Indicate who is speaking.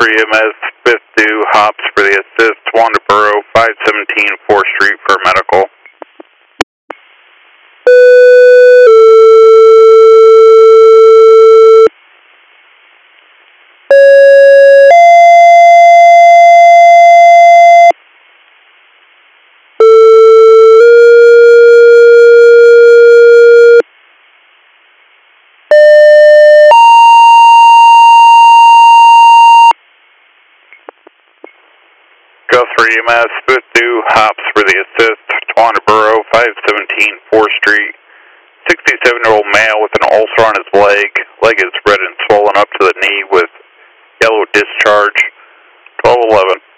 Speaker 1: 3 EMS, 5th due, hops for the assist, Wandaboro, 517 4th Street for medical. Go 3 EMS, 5th due, hops for the assist, Wandaboro, 517 4th Street. 67-year-old male with an ulcer on his leg. Leg is red and swollen up to the knee with yellow discharge. 1211.